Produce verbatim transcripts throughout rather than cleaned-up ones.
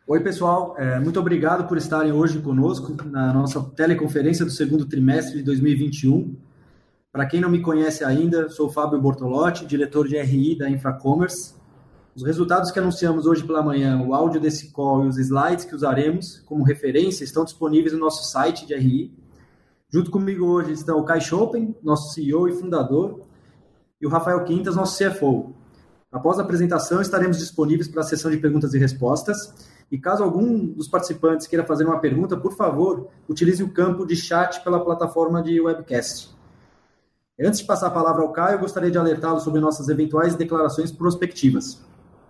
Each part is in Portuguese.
Oi, pessoal. É, muito obrigado por estarem hoje conosco na nossa teleconferência do segundo trimestre de dois mil e vinte e um. Para quem não me conhece ainda, sou o Fábio Bortolotti, diretor de R I da Infracommerce. Os resultados que anunciamos hoje pela manhã, o áudio desse call e os slides que usaremos como referência estão disponíveis no nosso site de R I. Junto comigo hoje estão o Kai Schopen, nosso C E O e fundador, e o Rafael Quintas, nosso C F O. Após a apresentação, estaremos disponíveis para a sessão de perguntas e respostas. E caso algum dos participantes queira fazer uma pergunta, por favor, utilize o campo de chat pela plataforma de webcast. Antes de passar a palavra ao Caio, eu gostaria de alertá-lo sobre nossas eventuais declarações prospectivas.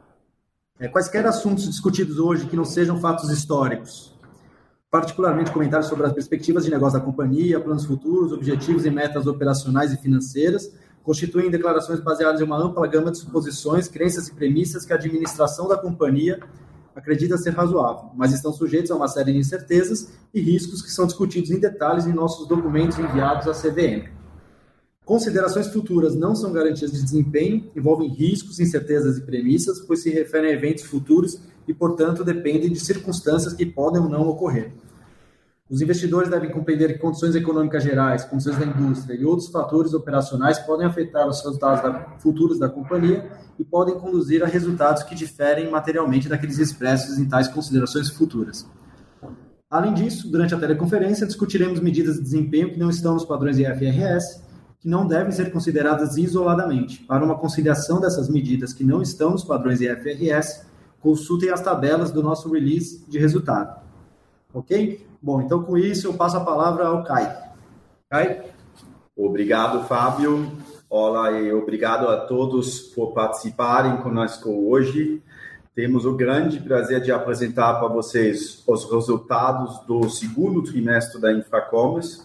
É, quaisquer assuntos discutidos hoje que não sejam fatos históricos, particularmente comentários sobre as perspectivas de negócio da companhia, planos futuros, objetivos e metas operacionais e financeiras, constituem declarações baseadas em uma ampla gama de suposições, crenças e premissas que a administração da companhia acredita ser razoável, mas estão sujeitos a uma série de incertezas e riscos que são discutidos em detalhes em nossos documentos enviados à C V M. Considerações futuras não são garantias de desempenho, envolvem riscos, incertezas e premissas, pois se referem a eventos futuros e, portanto, dependem de circunstâncias que podem ou não ocorrer. Os investidores devem compreender que condições econômicas gerais, condições da indústria e outros fatores operacionais podem afetar os resultados da, futuros da companhia e podem conduzir a resultados que diferem materialmente daqueles expressos em tais considerações futuras. Além disso, durante a teleconferência, discutiremos medidas de desempenho que não estão nos padrões I F R S, que não devem ser consideradas isoladamente. Para uma conciliação dessas medidas que não estão nos padrões I F R S, consultem as tabelas do nosso release de resultado. Ok? Bom, então com isso eu passo a palavra ao Kai. Kai? Obrigado, Fábio. Olá e obrigado a todos por participarem conosco hoje. Temos o grande prazer de apresentar para vocês os resultados do segundo trimestre da Infracommerce.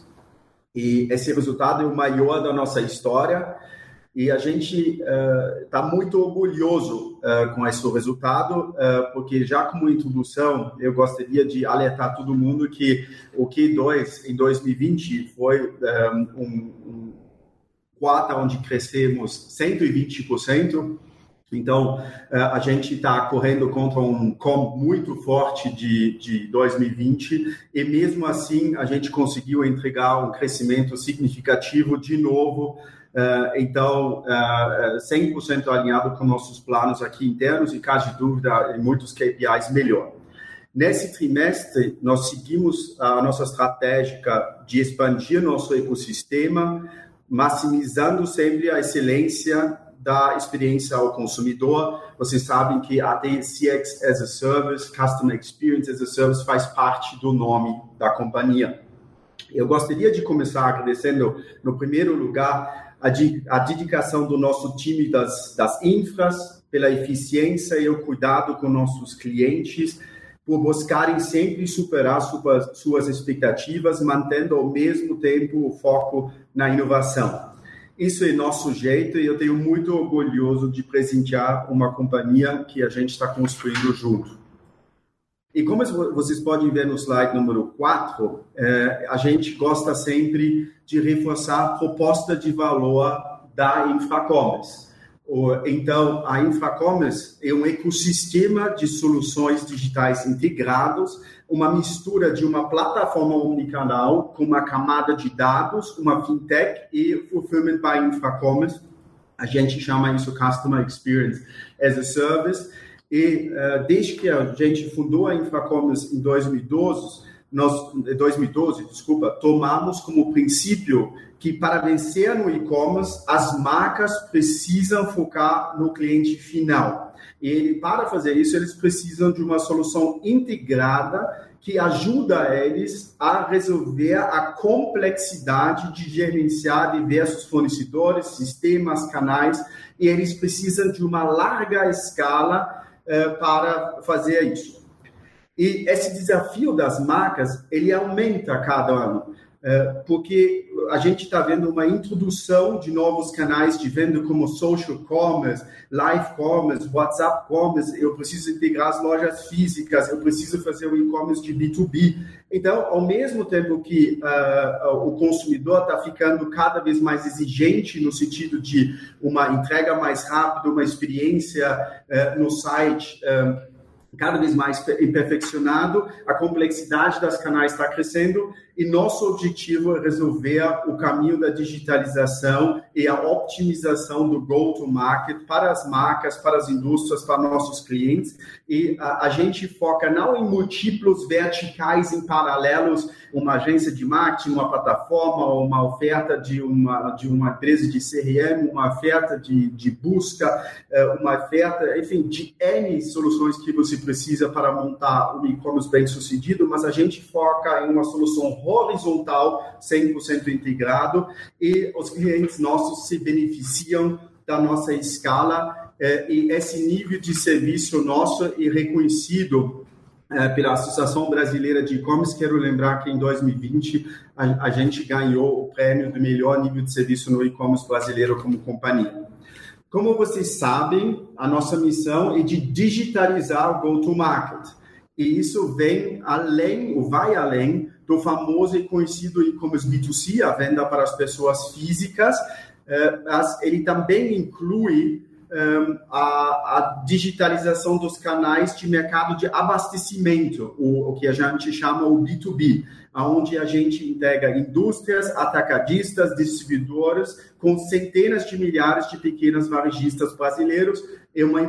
E esse resultado é o maior da nossa história. E a gente está uh, muito orgulhoso uh, com esse resultado, uh, porque já como introdução, eu gostaria de alertar todo mundo que o Q dois em dois mil e vinte foi um, um quarto onde crescemos cento e vinte por cento. Então, uh, a gente está correndo contra um comp muito forte de, de dois mil e vinte e mesmo assim a gente conseguiu entregar um crescimento significativo de novo. Uh, então, uh, cem por cento alinhado com nossos planos aqui internos e, caso de dúvida, em muitos K P Is melhor. Nesse trimestre, nós seguimos a nossa estratégia de expandir nosso ecossistema, maximizando sempre a excelência da experiência ao consumidor. Vocês sabem que a C X as a Service, Customer Experience as a Service, faz parte do nome da companhia. Eu gostaria de começar agradecendo, no primeiro lugar, a, a dedicação do nosso time das, das infras, pela eficiência e o cuidado com nossos clientes, por buscarem sempre superar suas, suas expectativas, mantendo ao mesmo tempo o foco na inovação. Isso é nosso jeito e eu tenho muito orgulhoso de presentear uma companhia que a gente está construindo junto. E como vocês podem ver no slide número quatro, eh, a gente gosta sempre de reforçar a proposta de valor da Infracommerce. Então, a Infracommerce é um ecossistema de soluções digitais integrados, uma mistura de uma plataforma omnicanal com uma camada de dados, uma fintech e Fulfillment by Infracommerce. A gente chama isso Customer Experience as a Service. E uh, desde que a gente fundou a Infracommerce em dois mil e doze, nós, dois mil e doze, desculpa, tomamos como princípio que para vencer no e-commerce, as marcas precisam focar no cliente final. E para fazer isso, eles precisam de uma solução integrada que ajuda eles a resolver a complexidade de gerenciar diversos fornecedores, sistemas, canais, e eles precisam de uma larga escala para fazer isso. E esse desafio das marcas, ele aumenta a cada ano, porque a gente está vendo uma introdução de novos canais de venda como social commerce, live commerce, WhatsApp commerce, eu preciso integrar as lojas físicas, eu preciso fazer o e-commerce de B dois B. Então, ao mesmo tempo que uh, o consumidor está ficando cada vez mais exigente no sentido de uma entrega mais rápida, uma experiência uh, no site uh, cada vez mais imperfeccionado, a complexidade das canais está crescendo e nosso objetivo é resolver o caminho da digitalização e a optimização do go-to-market para as marcas, para as indústrias, para nossos clientes. E a, a gente foca não em múltiplos verticais em paralelos, uma agência de marketing, uma plataforma, uma oferta de uma, de uma empresa de C R M, uma oferta de, de busca, uma oferta, enfim, de N soluções que você precisa para montar um e-commerce bem sucedido, mas a gente foca em uma solução horizontal, cem por cento integrado, e os clientes nossos se beneficiam da nossa escala, eh, e esse nível de serviço nosso é reconhecido eh, pela Associação Brasileira de E-Commerce. Quero lembrar que em dois mil e vinte a, a gente ganhou o prêmio do melhor nível de serviço no e-commerce brasileiro como companhia. Como vocês sabem, a nossa missão é de digitalizar o go-to-market. E isso vem além, ou vai além, do famoso e conhecido e-commerce B dois C, a venda para as pessoas físicas, mas ele também inclui a, a digitalização dos canais de mercado de abastecimento, o, o que a gente chama o B dois B, onde a gente integra indústrias, atacadistas, distribuidores, com centenas de milhares de pequenos varejistas brasileiros. É uma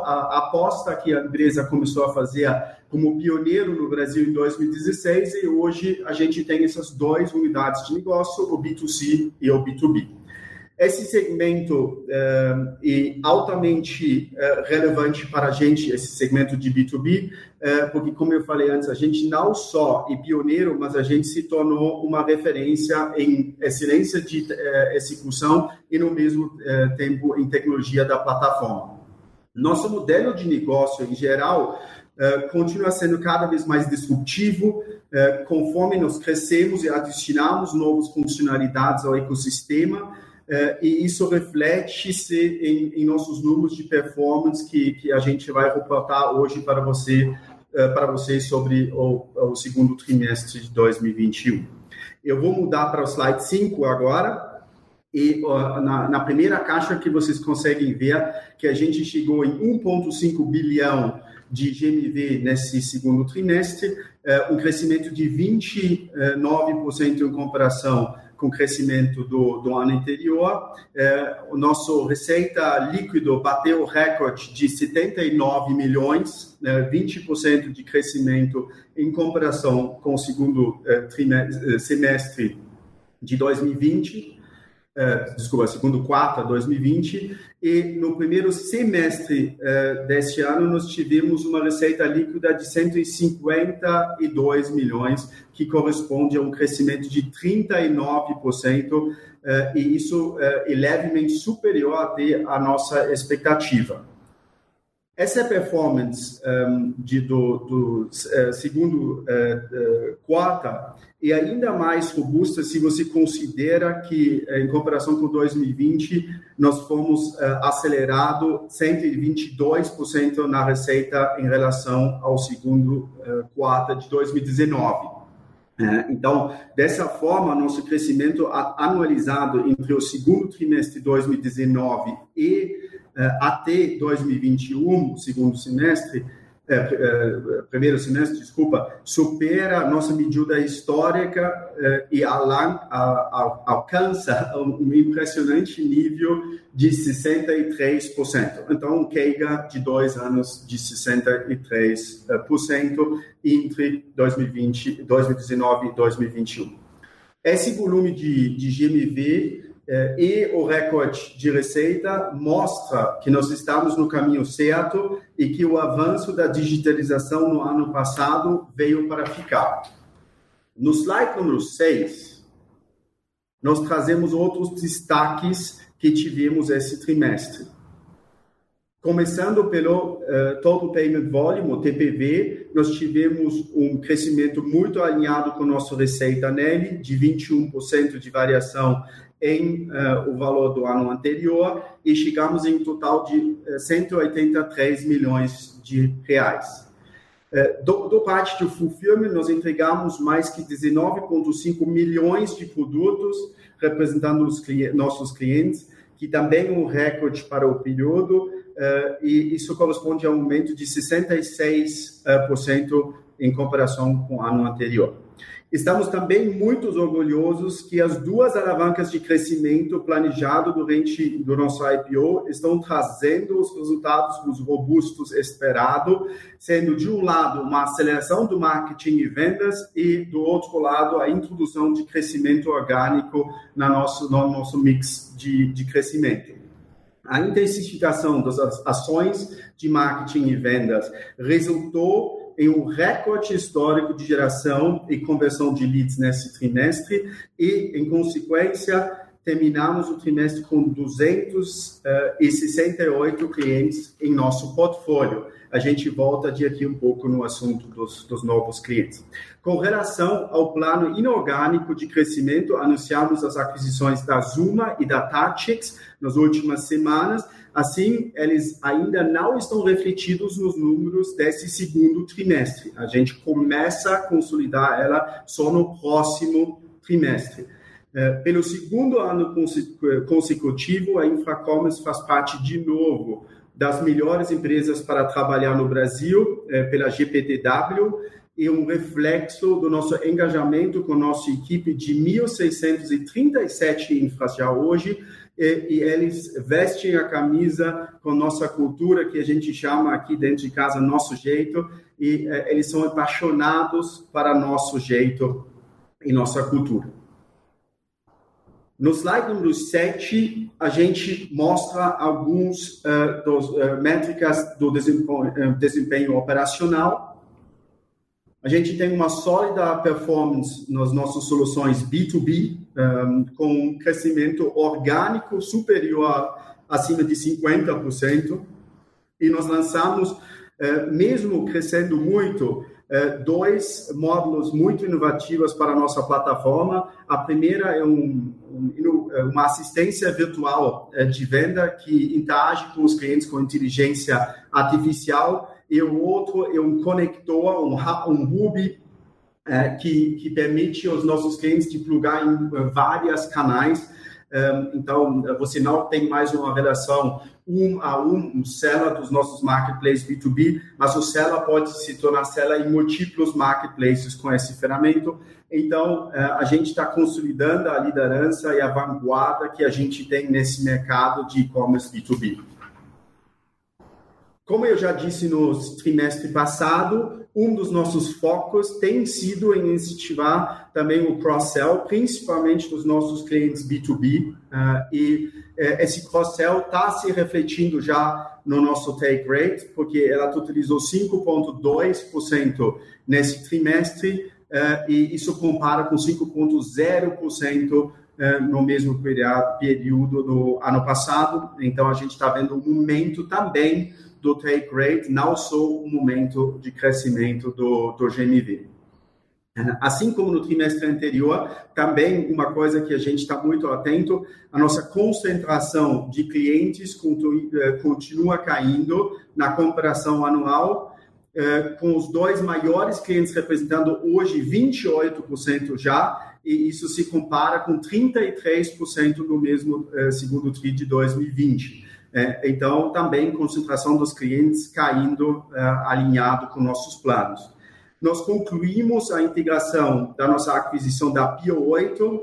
aposta que a empresa começou a fazer como pioneiro no Brasil em dois mil e dezesseis, e hoje a gente tem essas duas unidades de negócio, o B dois C e o B dois B. Esse segmento uh, é altamente uh, relevante para a gente, esse segmento de B dois B, uh, porque, como eu falei antes, a gente não só é pioneiro, mas a gente se tornou uma referência em excelência de uh, execução e, no mesmo uh, tempo, em tecnologia da plataforma. Nosso modelo de negócio, em geral, uh, continua sendo cada vez mais disruptivo, uh, conforme nós crescemos e adicionamos novas funcionalidades ao ecossistema. Uh, e isso reflete-se em, em nossos números de performance que, que a gente vai reportar hoje para, você, uh, para vocês sobre o, o segundo trimestre de dois mil e vinte e um. Eu vou mudar para o slide cinco agora, e uh, na, na primeira caixa que vocês conseguem ver que a gente chegou em um vírgula cinco bilhão de G M V nesse segundo trimestre, uh, um crescimento de vinte e nove por cento em comparação com o crescimento do, do ano anterior. É, o nosso receita líquido bateu o recorde de setenta e nove milhões, né, vinte por cento de crescimento em comparação com o segundo é, trimestre, semestre de dois mil e vinte, é, desculpa, segundo quarto de dois mil e vinte, e no primeiro semestre é, deste ano nós tivemos uma receita líquida de cento e cinquenta e dois milhões, que corresponde a um crescimento de trinta e nove por cento, eh, e isso eh, é levemente superior até a nossa expectativa. Essa performance um, de, do, do uh, segundo uh, uh, quarto é ainda mais robusta se você considera que, em comparação com dois mil e vinte, nós fomos uh, acelerado cento e vinte e dois por cento na receita em relação ao segundo uh, quarto de dois mil e dezenove. Então, dessa forma, nosso crescimento anualizado entre o segundo trimestre de dois mil e dezenove e uh, até dois mil e vinte e um, segundo semestre, uh, uh, primeiro semestre, desculpa, supera nossa medida histórica uh, e alan, uh, alcança um impressionante nível de sessenta e três por cento. Então, um C A G R de dois anos de sessenta e três por cento entre dois mil e vinte, dois mil e dezenove e dois mil e vinte e um. Esse volume de, de G M V eh, e o recorde de receita mostra que nós estamos no caminho certo e que o avanço da digitalização no ano passado veio para ficar. No slide número seis, nós trazemos outros destaques que tivemos esse trimestre. Começando pelo uh, Total Payment Volume, o T P V, nós tivemos um crescimento muito alinhado com nossa receita nele, de vinte e um por cento de variação em uh, o valor do ano anterior, e chegamos em um total de uh, cento e oitenta e três milhões de reais. Uh, do, do parte do Fulfillment, nós entregamos mais que dezenove vírgula cinco milhões de produtos, representando os cli- nossos clientes, que também é um recorde para o período, e isso corresponde a um aumento de sessenta e seis por cento em comparação com o ano anterior. Estamos também muito orgulhosos que as duas alavancas de crescimento planejado durante o nosso I P O estão trazendo os resultados os robustos esperados, sendo de um lado uma aceleração do marketing e vendas e do outro lado a introdução de crescimento orgânico no nosso, no nosso mix de, de crescimento. A intensificação das ações de marketing e vendas resultou em um recorde histórico de geração e conversão de leads nesse trimestre e, em consequência, terminamos o trimestre com duzentos e sessenta e oito clientes em nosso portfólio. A gente volta de aqui um pouco no assunto dos, dos novos clientes. Com relação ao plano inorgânico de crescimento, anunciamos as aquisições da Zuma e da Tatix nas últimas semanas. Assim, eles ainda não estão refletidos nos números desse segundo trimestre. A gente começa a consolidar ela só no próximo trimestre. Pelo segundo ano consecutivo, a Infracommerce faz parte de novo das melhores empresas para trabalhar no Brasil, pela G P T W, e um reflexo do nosso engajamento com a nossa equipe de mil seiscentos e trinta e sete infras já hoje, e, e eles vestem a camisa com nossa cultura, que a gente chama aqui dentro de casa nosso jeito, e eh, eles são apaixonados para nosso jeito e nossa cultura. No slide número sete, a gente mostra alguns uh, dos uh, métricas do desempenho, uh, desempenho operacional. A gente tem uma sólida performance nas nossas soluções B dois B, um, com um crescimento orgânico superior acima de cinquenta por cento. E nós lançamos, uh, mesmo crescendo muito, uh, dois módulos muito inovativos para a nossa plataforma. A primeira é um, um, uma assistência virtual uh, de venda que interage com os clientes com inteligência artificial, e o outro é um conector, um, um hub, é, que, que permite aos nossos clientes de plugar em uh, vários canais. Um, então, você não tem mais uma relação um a um, um seller dos nossos marketplaces B dois B, mas o seller pode se tornar seller em múltiplos marketplaces com esse ferramenta. Então, uh, a gente está consolidando a liderança e a vanguarda que a gente tem nesse mercado de e-commerce B dois B. Como eu já disse no trimestre passado, um dos nossos focos tem sido em incentivar também o cross-sell, principalmente dos nossos clientes B dois B, uh, e uh, esse cross-sell está se refletindo já no nosso take rate, porque ela totalizou cinco vírgula dois por cento nesse trimestre, uh, e isso compara com cinco vírgula zero por cento uh, no mesmo período do ano passado. Então, a gente está vendo um aumento também do take rate, não só um momento de crescimento do, do G M V. Assim como no trimestre anterior, também uma coisa que a gente está muito atento, a nossa concentração de clientes continua caindo na comparação anual, com os dois maiores clientes representando hoje vinte e oito por cento já, e isso se compara com trinta e três por cento no mesmo segundo tri de dois mil e vinte. Então, também concentração dos clientes caindo, alinhado com nossos planos. Nós concluímos a integração da nossa aquisição da Pio oito,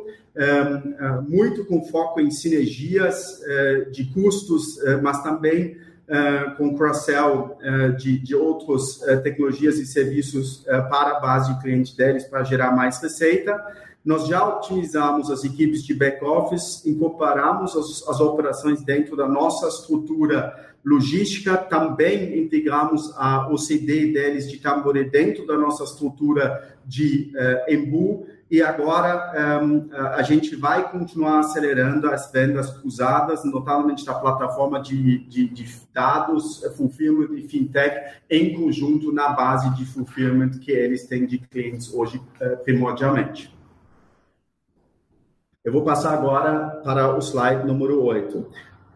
muito com foco em sinergias de custos, mas também com cross-sell de, de outras tecnologias e serviços para a base de cliente deles, para gerar mais receita. Nós já otimizamos as equipes de back-office, incorporamos as, as operações dentro da nossa estrutura logística, também integramos a O C D deles de Tamboré dentro da nossa estrutura de uh, Embu, e agora um, a gente vai continuar acelerando as vendas cruzadas, notablemente da plataforma de, de, de dados, fulfillment e fintech, em conjunto na base de fulfillment que eles têm de clientes hoje, uh, primordialmente. Eu vou passar agora para o slide número oito.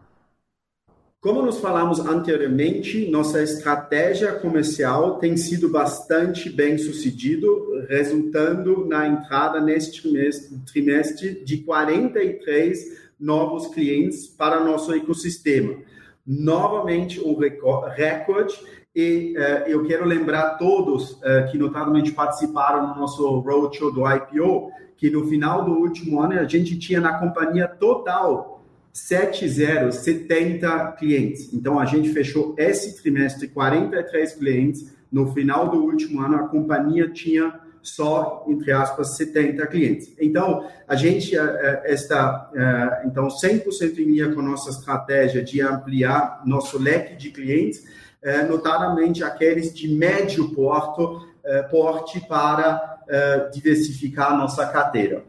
Como nós falamos anteriormente, nossa estratégia comercial tem sido bastante bem sucedida, resultando na entrada neste trimestre, trimestre de quarenta e três novos clientes para nosso ecossistema. novamente um recorde. E uh, eu quero lembrar todos uh, que notadamente participaram no nosso roadshow do I P O, que no final do último ano a gente tinha na companhia total setenta clientes. Então a gente fechou esse trimestre quarenta e três clientes. No final do último ano a companhia tinha só, entre aspas, setenta clientes. Então a gente uh, está uh, então cem por cento em linha com a nossa estratégia de ampliar nosso leque de clientes, Eh, notadamente aqueles de médio porto, eh, porte para eh, diversificar a nossa carteira.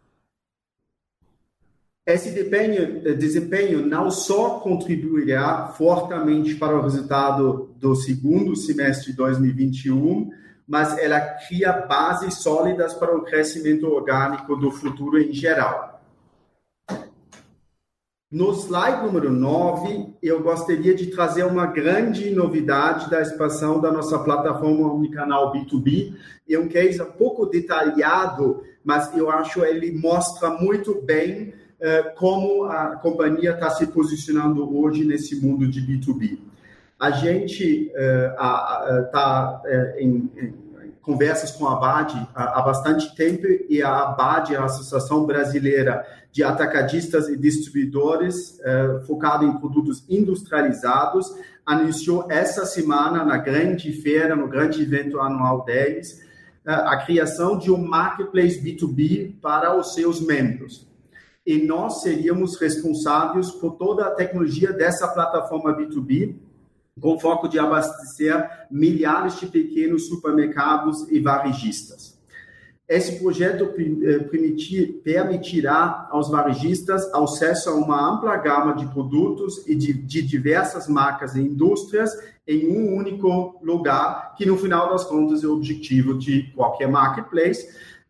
Esse desempenho, desempenho não só contribuirá fortemente para o resultado do segundo semestre de dois mil e vinte e um, mas ela cria bases sólidas para o crescimento orgânico do futuro em geral. No slide número nove, eu gostaria de trazer uma grande novidade da expansão da nossa plataforma omnicanal B dois B. É um case um pouco detalhado, mas eu acho que ele mostra muito bem uh, como a companhia está se posicionando hoje nesse mundo de B dois B. A gente está uh, uh, uh, em, em conversas com a ABAD há, há bastante tempo, e a ABAD, a Associação Brasileira de Atacadistas e Distribuidores, eh, focado em produtos industrializados, anunciou essa semana, na grande feira, no grande evento anual deles, eh, a criação de um marketplace B dois B para os seus membros. E nós seríamos responsáveis por toda a tecnologia dessa plataforma B dois B, com foco de abastecer milhares de pequenos supermercados e varejistas. Esse projeto permitir, permitirá aos varejistas acesso a uma ampla gama de produtos e de, de diversas marcas e indústrias em um único lugar, que no final das contas é o objetivo de qualquer marketplace.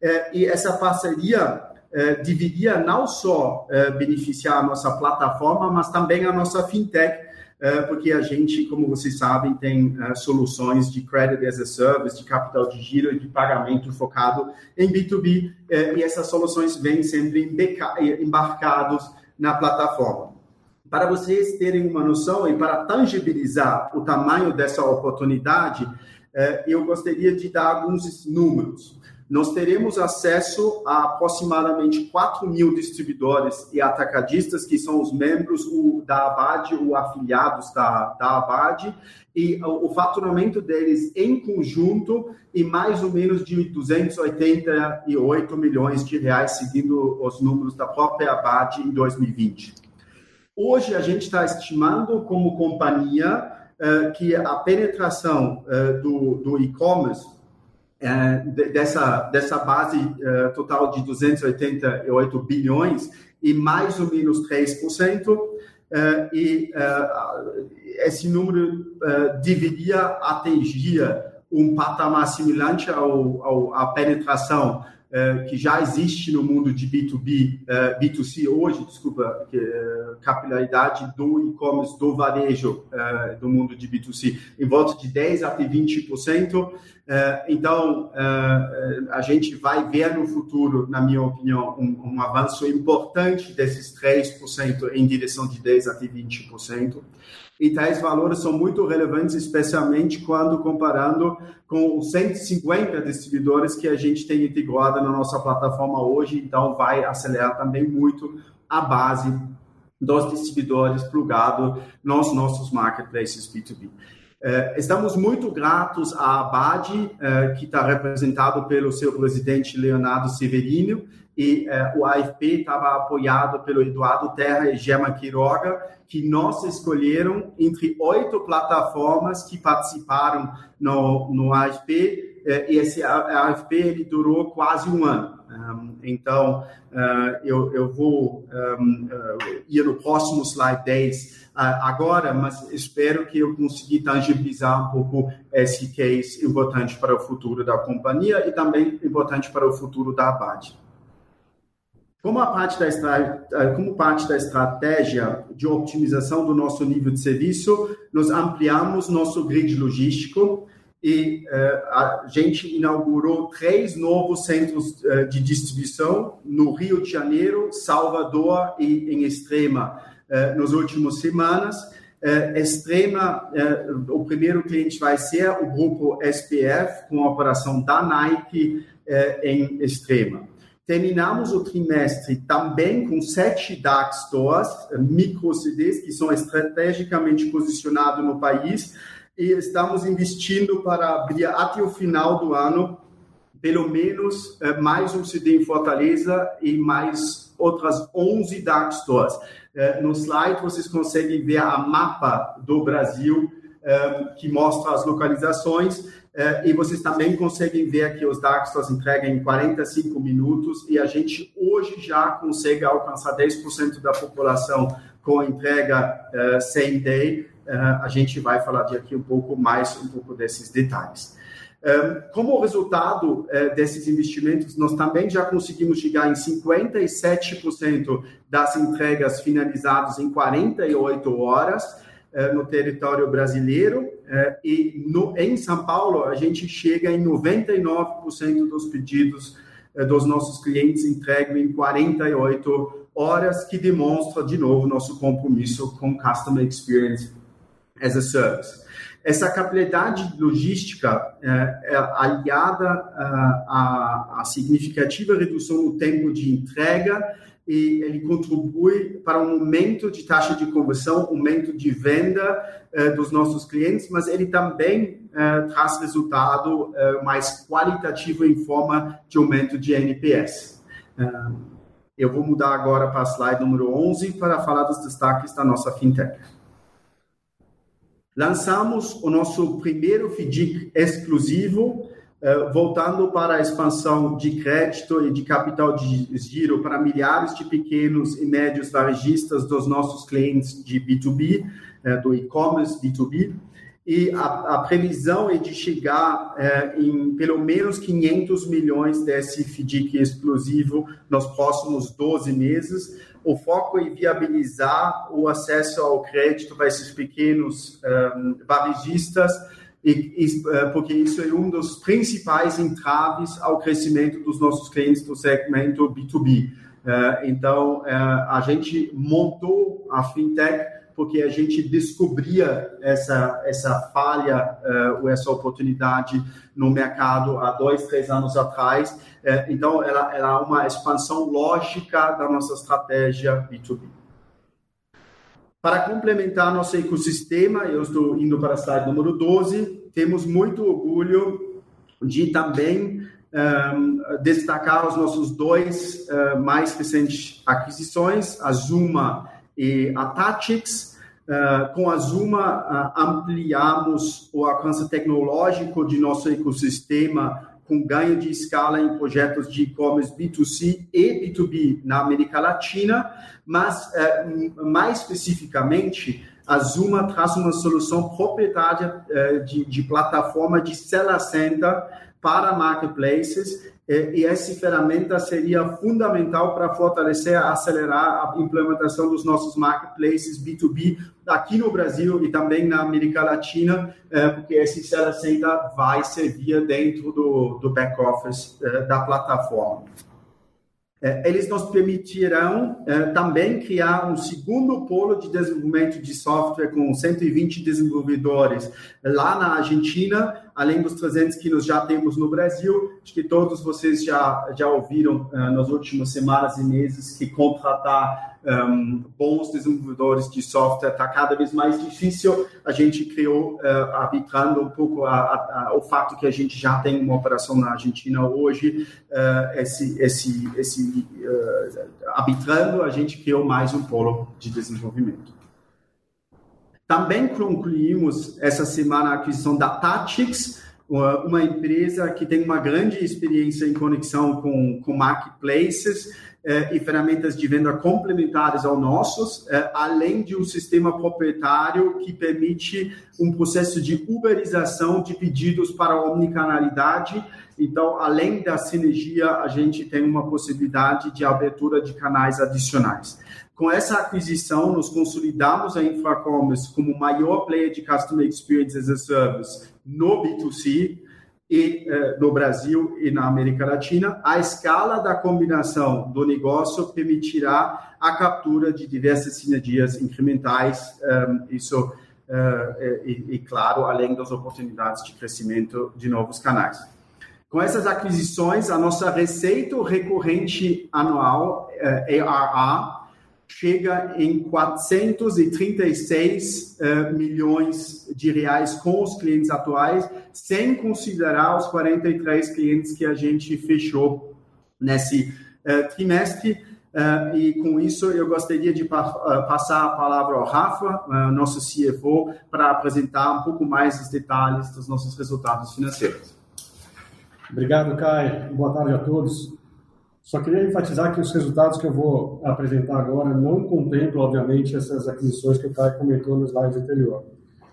E essa parceria deveria não só beneficiar a nossa plataforma, mas também a nossa fintech, porque a gente, como vocês sabem, tem uh, soluções de credit as a service, de capital de giro e de pagamento focado em B dois B, uh, e essas soluções vêm sempre embarcados na plataforma. Para vocês terem uma noção e para tangibilizar o tamanho dessa oportunidade, uh, eu gostaria de dar alguns números. Nós teremos acesso a aproximadamente quatro mil distribuidores e atacadistas, que são os membros o, da ABAD, ou afiliados da, da ABAD, e o, o faturamento deles em conjunto em mais ou menos de duzentos e oitenta e oito milhões de reais, seguindo os números da própria ABAD em dois mil e vinte. Hoje, a gente está estimando como companhia uh, que a penetração uh, do, do e-commerce, Uh, dessa, dessa base uh, total de duzentos e oitenta e oito bilhões e mais ou menos três por cento, uh, e uh, esse número uh, deveria atingir um patamar semelhante ao, ao, à penetração uh, que já existe no mundo de B dois B, uh, B dois C hoje, desculpa, que, uh, capilaridade do e-commerce, do varejo uh, do mundo de B dois C, em volta de dez a vinte por cento. Uh, então, uh, a gente vai ver no futuro, na minha opinião, um, um avanço importante desses três por cento em direção de dez a vinte por cento. E tais valores são muito relevantes, especialmente quando comparando com os cento e cinquenta distribuidores que a gente tem integrado na nossa plataforma hoje. Então, vai acelerar também muito a base dos distribuidores plugados nos nossos marketplaces B dois B. Uh, estamos muito gratos à ABAD, uh, que está representado pelo seu presidente Leonardo Severino, e uh, o A F P estava apoiado pelo Eduardo Terra e Gemma Quiroga, que nós escolheram entre oito plataformas que participaram no, no A F P, uh, e esse A F P ele durou quase um ano. Um, então, uh, eu, eu vou um, uh, ir no próximo slide dez uh, agora, mas espero que eu consiga tangibilizar um pouco esse case importante para o futuro da companhia e também importante para o futuro da ABAD. Como, a parte da estra... Como parte da estratégia de optimização do nosso nível de serviço, nós ampliamos nosso grid logístico, e uh, a gente inaugurou três novos centros uh, de distribuição no Rio de Janeiro, Salvador e em Extrema uh, nas últimas semanas. Uh, Extrema, uh, o primeiro cliente vai ser o grupo S P F, com a operação da Nike uh, em Extrema. Terminamos o trimestre também com sete dark stores, uh, micro C Ds, que são estrategicamente posicionados no país, e estamos investindo para abrir até o final do ano pelo menos uh, mais um C D em Fortaleza e mais outras onze dark stores. Uh, no slide vocês conseguem ver a mapa do Brasil, uh, que mostra as localizações, uh, e vocês também conseguem ver que os dark stores entregam em quarenta e cinco minutos, e a gente hoje já consegue alcançar dez por cento da população com a entrega uh, same day. Uh, a gente vai falar daqui um pouco mais, um pouco desses detalhes. Um, como resultado uh, desses investimentos, nós também já conseguimos chegar em cinquenta e sete por cento das entregas finalizadas em quarenta e oito horas uh, no território brasileiro, uh, e no, em São Paulo a gente chega em noventa e nove por cento dos pedidos uh, dos nossos clientes entregam em quarenta e oito horas, que demonstra de novo nosso compromisso com Customer Experience as a Service. Essa capacidade logística é, é aliada à, à significativa redução no tempo de entrega, e ele contribui para um aumento de taxa de conversão, aumento de venda é, dos nossos clientes, mas ele também é, traz resultado é, mais qualitativo em forma de aumento de N P S. É, eu vou mudar agora para a slide número onze para falar dos destaques da nossa fintech. Lançamos o nosso primeiro F D I C exclusivo, uh, voltando para a expansão de crédito e de capital de giro para milhares de pequenos e médios varejistas dos nossos clientes de B dois B, uh, do e-commerce B dois B. E a, a previsão é de chegar uh, em pelo menos quinhentos milhões desse F D I C exclusivo nos próximos doze meses. O foco é viabilizar o acesso ao crédito para esses pequenos um, varejistas, e, e, porque isso é um dos principais entraves ao crescimento dos nossos clientes do segmento B dois B. Uh, então, uh, a gente montou a fintech porque a gente descobria essa, essa falha, uh, ou essa oportunidade no mercado há dois, três anos atrás. Uh, então, ela, ela é uma expansão lógica da nossa estratégia B dois B. Para complementar nosso ecossistema, eu estou indo para a slide número doze, temos muito orgulho de também um, destacar os nossos dois uh, mais recentes aquisições, a Zuma e a Tatix. Uh, com a Zuma, uh, ampliamos o alcance tecnológico de nosso ecossistema com ganho de escala em projetos de e-commerce B dois C e B dois B na América Latina, mas, uh, mais especificamente, a Zuma traz uma solução proprietária uh, de, de plataforma de Seller Center para marketplaces, e essa ferramenta seria fundamental para fortalecer e acelerar a implementação dos nossos marketplaces B dois B aqui no Brasil e também na América Latina, porque esse Seller Center vai servir dentro do, do back-office da plataforma. Eles nos permitirão também criar um segundo polo de desenvolvimento de software com cento e vinte desenvolvedores lá na Argentina, além dos trezentos que nós já temos no Brasil. Acho que todos vocês já, já ouviram uh, nas últimas semanas e meses que contratar um, bons desenvolvedores de software está cada vez mais difícil. A gente criou, uh, arbitrando um pouco a, a, a, o fato que a gente já tem uma operação na Argentina hoje, uh, esse, esse, esse, uh, arbitrando, a gente criou mais um polo de desenvolvimento. Também concluímos essa semana a aquisição da Tatix, uma empresa que tem uma grande experiência em conexão com, com marketplaces eh, e ferramentas de venda complementares aos nossos, eh, além de um sistema proprietário que permite um processo de uberização de pedidos para a omnicanalidade. Então, além da sinergia, a gente tem uma possibilidade de abertura de canais adicionais. Com essa aquisição, nos consolidamos a Infracommerce como o maior player de Customer Experience as a Service no B dois C e uh, no Brasil e na América Latina. A escala da combinação do negócio permitirá a captura de diversas sinergias incrementais, um, isso, uh, e, e, claro, além das oportunidades de crescimento de novos canais. Com essas aquisições, a nossa receita recorrente anual, uh, A R R, chega em quatrocentos e trinta e seis uh, milhões de reais com os clientes atuais, sem considerar os quarenta e três clientes que a gente fechou nesse uh, trimestre. Uh, e com isso, eu gostaria de pa- uh, passar a palavra ao Rafa, uh, nosso C F O, para apresentar um pouco mais os detalhes dos nossos resultados financeiros. Obrigado, Kai. Boa tarde a todos. Só queria enfatizar que os resultados que eu vou apresentar agora não contemplam, obviamente, essas aquisições que o Kai comentou no slide anterior.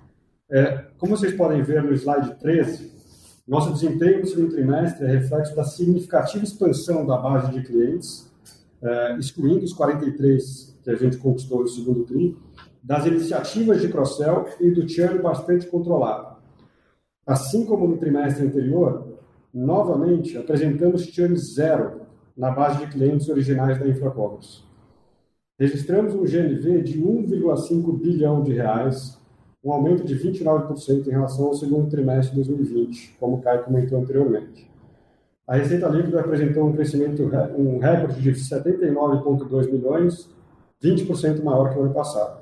É, como vocês podem ver no slide treze, nosso desempenho no segundo trimestre é reflexo da significativa expansão da base de clientes, é, excluindo os quarenta e três que a gente conquistou no segundo tri, das iniciativas de cross-sell e do churn bastante controlado. Assim como no trimestre anterior, novamente apresentamos churn zero na base de clientes originais da Infracommerce. Registramos um G M V de um vírgula cinco bilhão de reais, um aumento de vinte e nove por cento em relação ao segundo trimestre de dois mil e vinte, como o Kai comentou anteriormente. A receita líquida apresentou um crescimento, um recorde de setenta e nove vírgula dois milhões, vinte por cento maior que o ano passado.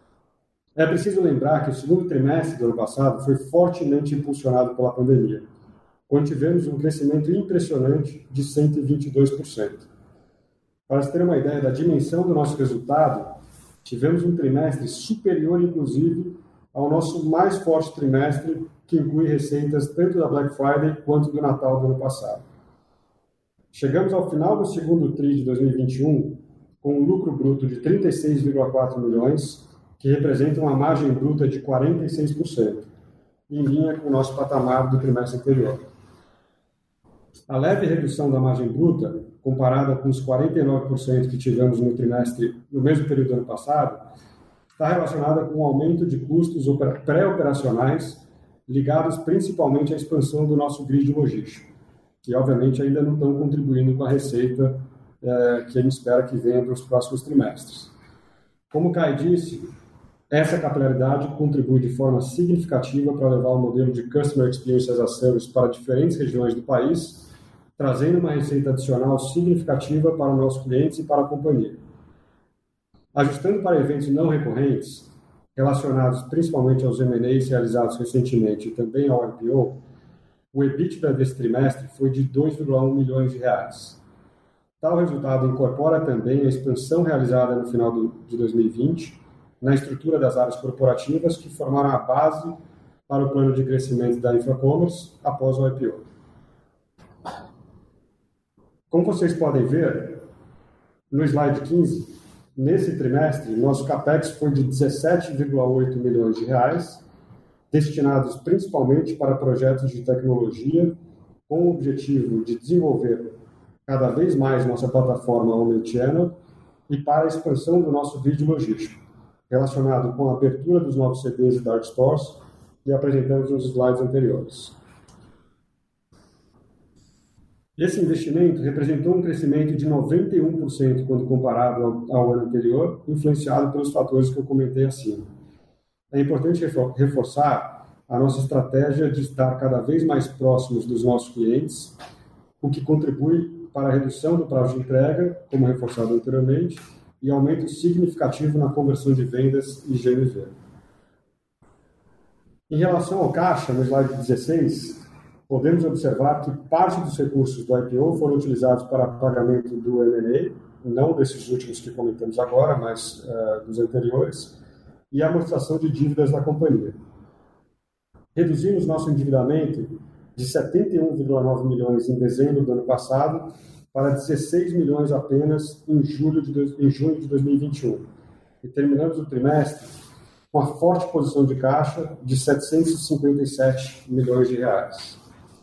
É preciso lembrar que o segundo trimestre do ano passado foi fortemente impulsionado pela pandemia, quando tivemos um crescimento impressionante de cento e vinte e dois por cento. Para se ter uma ideia da dimensão do nosso resultado, tivemos um trimestre superior, inclusive, ao nosso mais forte trimestre, que inclui receitas tanto da Black Friday quanto do Natal do ano passado. Chegamos ao final do segundo tri de dois mil e vinte e um com um lucro bruto de trinta e seis vírgula quatro milhões, que representa uma margem bruta de quarenta e seis por cento, em linha com o nosso patamar do trimestre anterior. A leve redução da margem bruta, comparada com os quarenta e nove por cento que tivemos no trimestre, no mesmo período do ano passado, está relacionada com o aumento de custos pré-operacionais ligados principalmente à expansão do nosso grid logístico, que obviamente ainda não estão contribuindo com a receita eh, que a gente espera que venha para os próximos trimestres. Como o Kai disse, essa capilaridade contribui de forma significativa para levar o modelo de Customer Experience as a Service para diferentes regiões do país, trazendo uma receita adicional significativa para os nossos clientes e para a companhia. Ajustando para eventos não recorrentes, relacionados principalmente aos M and As realizados recentemente e também ao I P O, o EBITDA desse trimestre foi de dois vírgula um milhões de reais. Tal resultado incorpora também a expansão realizada no final do, de dois mil e vinte na estrutura das áreas corporativas que formaram a base para o plano de crescimento da Infracommerce após o I P O. Como vocês podem ver, no slide quinze, nesse trimestre, nosso CAPEX foi de dezessete vírgula oito milhões de reais, destinados principalmente para projetos de tecnologia, com o objetivo de desenvolver cada vez mais nossa plataforma Omnichannel e para a expansão do nosso vídeo logístico, relacionado com a abertura dos novos C Ds e Dark Stores, que apresentamos nos slides anteriores. Esse investimento representou um crescimento de noventa e um por cento quando comparado ao, ao ano anterior, influenciado pelos fatores que eu comentei acima. É importante reforçar a nossa estratégia de estar cada vez mais próximos dos nossos clientes, o que contribui para a redução do prazo de entrega, como reforçado anteriormente, e aumento significativo na conversão de vendas e G M V. Em relação ao caixa, no slide dezesseis, podemos observar que parte dos recursos do I P O foram utilizados para pagamento do M and A, não desses últimos que comentamos agora, mas uh, dos anteriores, e a amortização de dívidas da companhia. Reduzimos nosso endividamento de setenta e um vírgula nove milhões em dezembro do ano passado para dezesseis milhões apenas em, julho de dois, em junho de dois mil e vinte e um. E terminamos o trimestre com a forte posição de caixa de setecentos e cinquenta e sete milhões de reais.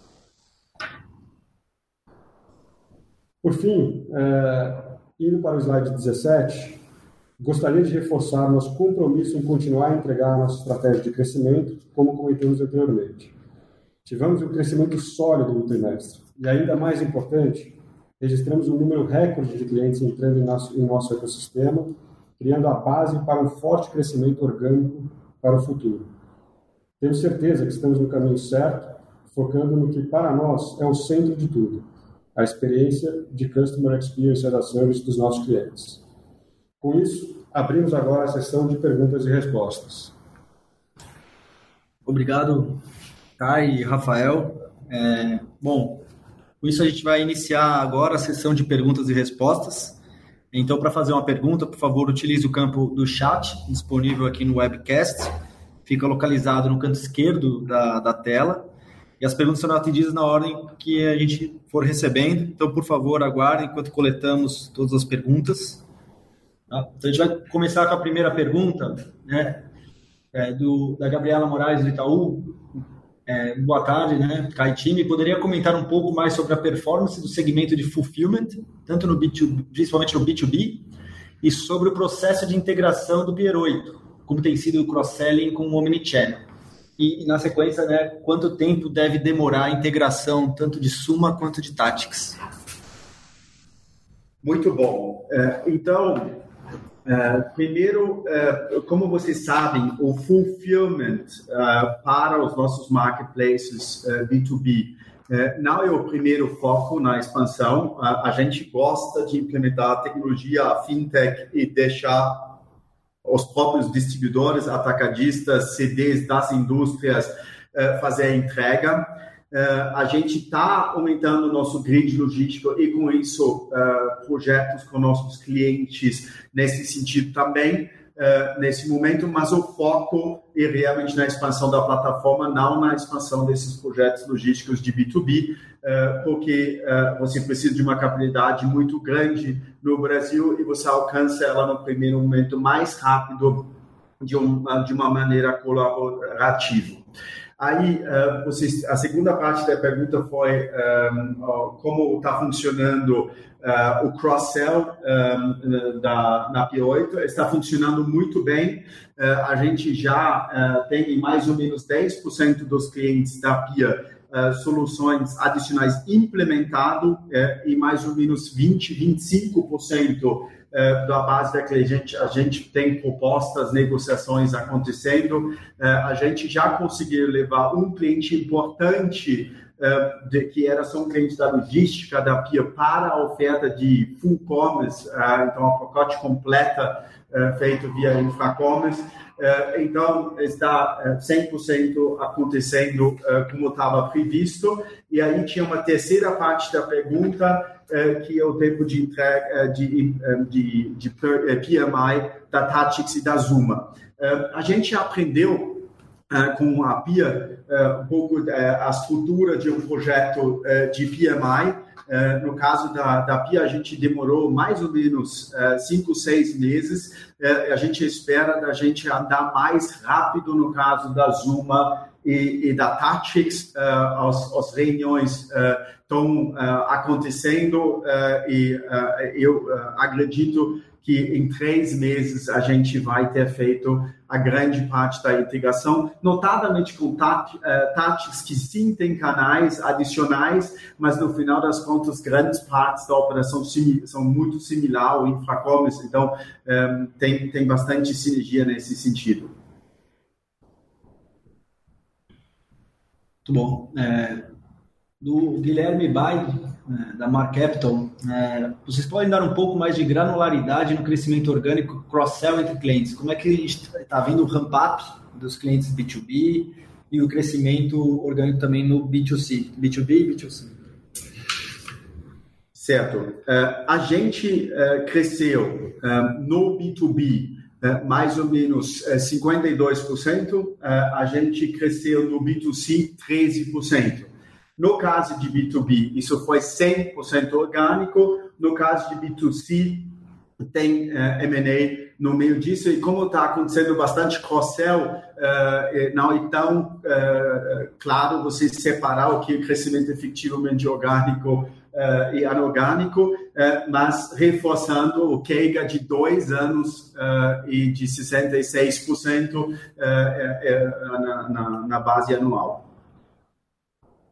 Por fim, é, indo para o slide dezessete, gostaria de reforçar nosso compromisso em continuar a entregar a nossa estratégia de crescimento, como comentamos anteriormente. Tivemos um crescimento sólido no trimestre. E ainda mais importante, registramos um número recorde de clientes entrando em nosso, em nosso ecossistema, criando a base para um forte crescimento orgânico para o futuro. Temos certeza que estamos no caminho certo, focando no que, para nós, é o centro de tudo, a experiência de Customer Experience as a Service dos nossos clientes. Com isso, abrimos agora a sessão de perguntas e respostas. Obrigado, Kai e Rafael. É, bom, com isso a gente vai iniciar agora a sessão de perguntas e respostas. Então, para fazer uma pergunta, por favor, utilize o campo do chat, disponível aqui no webcast. Fica localizado no canto esquerdo da, da tela. E as perguntas serão atendidas na ordem que a gente for recebendo. Então, por favor, aguardem enquanto coletamos todas as perguntas. Tá? Então, a gente vai começar com a primeira pergunta, né, é, do, da Gabriela Moraes, do Itaú. É, boa tarde, né, Kai time. Poderia comentar um pouco mais sobre a performance do segmento de fulfillment, tanto no B dois B, principalmente no B dois B, e sobre o processo de integração do Pier oito, como tem sido o cross-selling com o Omnichannel. E, na sequência, né, quanto tempo deve demorar a integração tanto de Suma quanto de Tactics? Muito bom. Então, primeiro, como vocês sabem, o fulfillment para os nossos marketplaces B dois B não é o primeiro foco na expansão. A gente gosta de implementar tecnologia fintech e deixar os próprios distribuidores, atacadistas, C Ds das indústrias uh, fazer a entrega. Uh, a gente está aumentando o nosso grid logístico e, com isso, uh, projetos com nossos clientes nesse sentido também, uh, nesse momento, mas o foco é realmente na expansão da plataforma, não na expansão desses projetos logísticos de B dois B, uh, porque uh, você precisa de uma capacidade muito grande no Brasil e você alcança ela no primeiro momento mais rápido de, um, de uma maneira colaborativa. Aí, uh, vocês, a segunda parte da pergunta foi um, uh, como está funcionando uh, o cross-sell um, da, na Pier oito. Está funcionando muito bem. Uh, a gente já uh, tem mais ou menos dez por cento dos clientes da Pier Uh, soluções adicionais implementado uh, e mais ou menos vinte, vinte e cinco por cento uh, da base da cliente, a gente, a gente tem propostas, negociações acontecendo. Uh, a gente já conseguiu levar um cliente importante uh, de, que era só um cliente da logística da Pier para a oferta de full commerce, uh, então a pacote completa uh, feito via Infracommerce. Uh, então, está uh, cem por cento acontecendo uh, como estava previsto. E aí tinha uma terceira parte da pergunta, uh, que é o tempo de entrega uh, de, um, de, de P M I da Tactics e da Zuma. Uh, a gente aprendeu uh, com a Pier uh, um pouco uh, a estrutura de um projeto uh, de P M I. Uh, no caso da, da Pier, a gente demorou mais ou menos uh, cinco, seis meses. Uh, a gente espera da gente andar mais rápido no caso da Zuma e, e da Tactics. Uh, as, as reuniões estão uh, uh, acontecendo uh, e uh, eu uh, acredito que em três meses a gente vai ter feito a grande parte da integração, notadamente com Tactics, que sim tem canais adicionais, mas no final das contas, grandes partes da operação são muito similares ao Infracommerce, então um, tem, tem bastante sinergia nesse sentido. Muito bom. É, do Guilherme Baig, da Mar Capital, é, vocês podem dar um pouco mais de granularidade no crescimento orgânico cross-sell entre clientes? Como é que está vindo o ramp-up dos clientes B dois B e o crescimento orgânico também no B dois C? B dois B e B dois C. Certo. Uh, a gente uh, cresceu uh, no B dois B uh, mais ou menos uh, cinquenta e dois por cento, uh, a gente cresceu no B dois C treze por cento. No caso de B dois B, isso foi cem por cento orgânico. No caso de B dois C, tem uh, M and A no meio disso. E como está acontecendo bastante cross-sell, uh, não é tão uh, claro você separar o que é crescimento efetivamente orgânico uh, e anorgânico, uh, mas reforçando o C A G R de dois anos uh, e de sessenta e seis por cento uh, uh, uh, na, na, na base anual.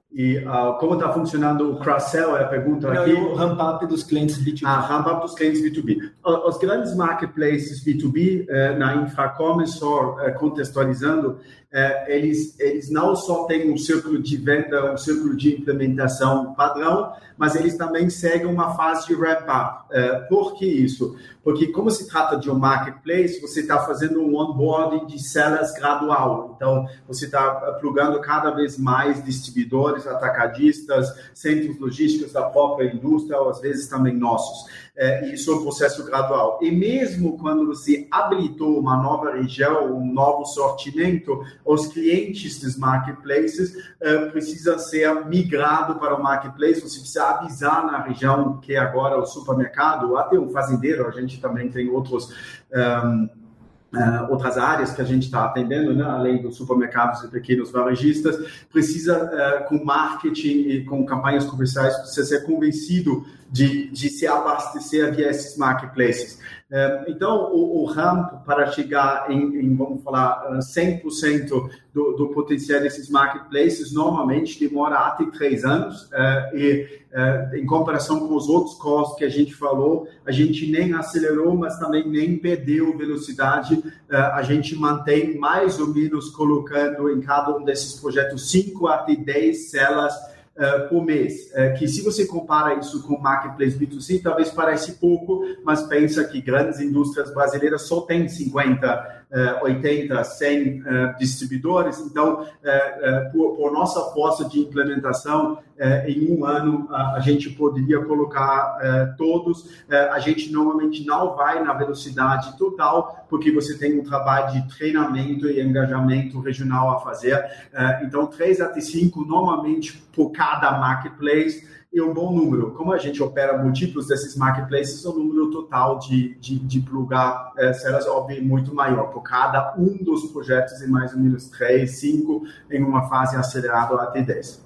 E uh, como está funcionando o cross-sell, é a pergunta Não, aqui. o ramp-up dos clientes B dois B. Ah, ramp-up dos clientes B dois B. Os grandes marketplaces B dois B eh, na Infracom, só eh, contextualizando, eh, eles, eles não só têm um círculo de venda, um círculo de implementação padrão, mas eles também seguem uma fase de ramp-up. Eh, por que isso? Porque como se trata de um marketplace, você está fazendo um onboarding de sellers gradual. Então, você está plugando cada vez mais distribuidores, atacadistas, centros logísticos da própria indústria, ou às vezes também nossos. É, isso é um processo gradual. E mesmo quando você habilitou uma nova região, um novo sortimento, os clientes dos marketplaces é, precisam ser migrados para o marketplace. Você precisa avisar na região que é agora o supermercado, até o fazendeiro. A gente também tem outros... Um, Uh, outras áreas que a gente está atendendo, né? Além dos supermercados e pequenos varejistas, precisa, uh, com marketing e com campanhas comerciais, precisa ser convencido de, de se abastecer via esses marketplaces. Uh, então, o, o ramp para chegar em, em vamos falar, cem por cento do, do potencial desses marketplaces, normalmente demora até três anos, uh, e uh, em comparação com os outros costos que a gente falou, a gente nem acelerou, mas também nem perdeu velocidade. Uh, a gente mantém mais ou menos colocando em cada um desses projetos cinco até dez celas uh, por mês, uh, que se você compara isso com o Marketplace B dois C, talvez pareça pouco, mas pensa que grandes indústrias brasileiras só têm cinquenta, uh, oitenta, cem uh, distribuidores, então, uh, uh, por, por nossa força de implementação, Uh, em um ano, uh, a gente poderia colocar uh, todos. Uh, a gente normalmente não vai na velocidade total, porque você tem um trabalho de treinamento e engajamento regional a fazer. Uh, então, três até cinco, normalmente, por cada marketplace, é um bom número. Como a gente opera múltiplos desses marketplaces, o número total de, de, de plugar uh, celas, óbvio, é muito maior. Por cada um dos projetos, é mais ou menos três, cinco, em uma fase acelerada até dez.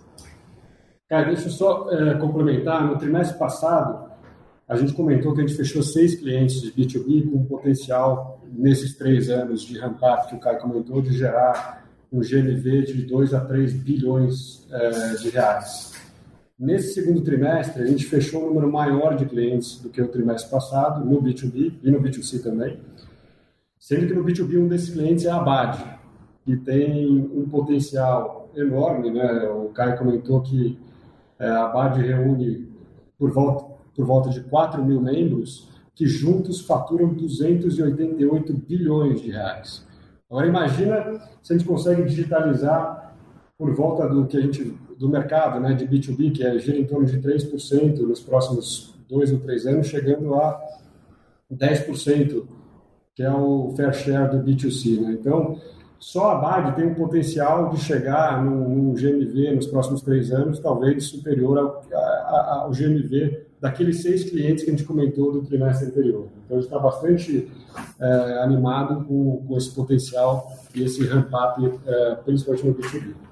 Cara, deixa eu só é, complementar. No trimestre passado, a gente comentou que a gente fechou seis clientes de B dois B com potencial, nesses três anos de ramp-up que o Caio comentou, de gerar um G M V de dois a três bilhões é, de reais. Nesse segundo trimestre, a gente fechou um número maior de clientes do que o trimestre passado, no B dois B e no B dois C também, sendo que no B dois B um desses clientes é a Abad, que tem um potencial enorme, né? O Caio comentou que a Abad reúne por volta, por volta de quatro mil membros que juntos faturam duzentos e oitenta e oito bilhões de reais. Agora imagina se a gente consegue digitalizar por volta do que a gente do mercado, né, de B dois B, que é gira em torno de três por cento nos próximos dois ou três anos, chegando a dez por cento, que é o fair share do B dois C, né? Então, só a Abad tem um potencial de chegar num G M V nos próximos três anos, talvez superior ao, ao, ao G M V daqueles seis clientes que a gente comentou do trimestre anterior. Então, a gente está bastante é, animado com, com esse potencial e esse ramp-up, é, principalmente no B dois B.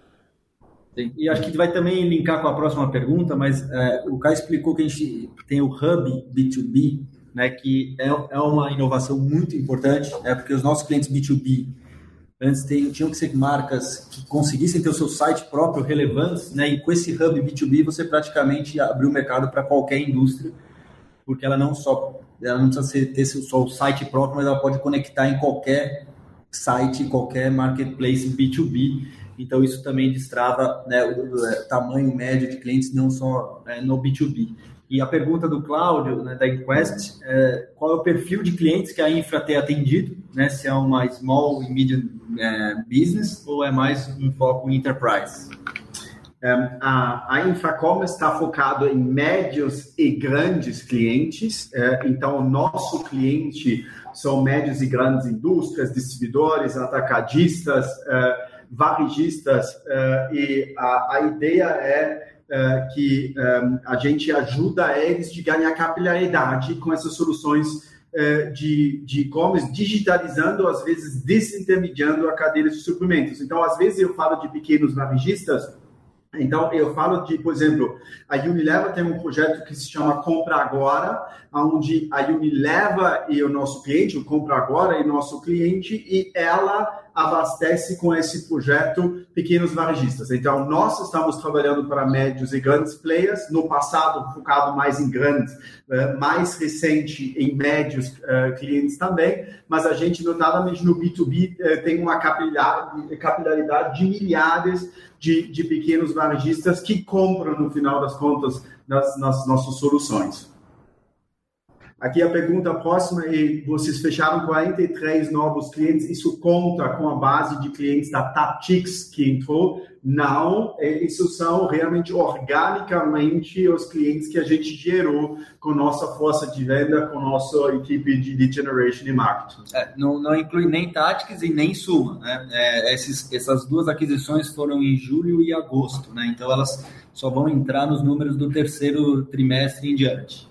Sim. E acho que vai também linkar com a próxima pergunta, mas é, o Caio explicou que a gente tem o Hub B dois B, né, que é, é uma inovação muito importante, né, porque os nossos clientes B dois B antes tinham que ser marcas que conseguissem ter o seu site próprio relevantes, né? E com esse Hub B dois B você praticamente abriu o mercado para qualquer indústria, porque ela não só ela não precisa ser, ter só o site próprio, mas ela pode conectar em qualquer site, qualquer marketplace B dois B. Então isso também destrava, né, o, o tamanho médio de clientes, não só é, no B dois B. E a pergunta do Cláudio, né, da Inquest, é, qual é o perfil de clientes que a Infra tem atendido, né, se é uma small e medium é, business ou é mais um foco em enterprise? Um, a, a Infracom está focado em médios e grandes clientes, uh, então o nosso cliente são médios e grandes indústrias, distribuidores, atacadistas, uh, varejistas, uh, e a, a ideia é Uh, que um, a gente ajuda eles de ganhar capilaridade com essas soluções uh, de e-commerce, digitalizando, às vezes desintermediando a cadeia de suprimentos. Então, às vezes eu falo de pequenos varejistas, então eu falo de, por exemplo, a Unilever tem um projeto que se chama Compra Agora, onde a Unilever e o nosso cliente, o Compra Agora e nosso cliente, e ela abastece com esse projeto pequenos varejistas. Então, nós estamos trabalhando para médios e grandes players, no passado focado mais em grandes, mais recente em médios clientes também, mas a gente notadamente no B dois B tem uma capilaridade de milhares de, de pequenos varejistas que compram, no final das contas, nas, nas nossas soluções. Aqui a pergunta próxima é, vocês fecharam quarenta e três novos clientes, isso conta com a base de clientes da Taptix que entrou? Não, isso são realmente organicamente os clientes que a gente gerou com nossa força de venda, com nossa equipe de lead generation e marketing. É, não, não inclui nem Taptix e nem Suma, né? É, esses, essas duas aquisições foram em julho e agosto, né? Então elas só vão entrar nos números do terceiro trimestre em diante.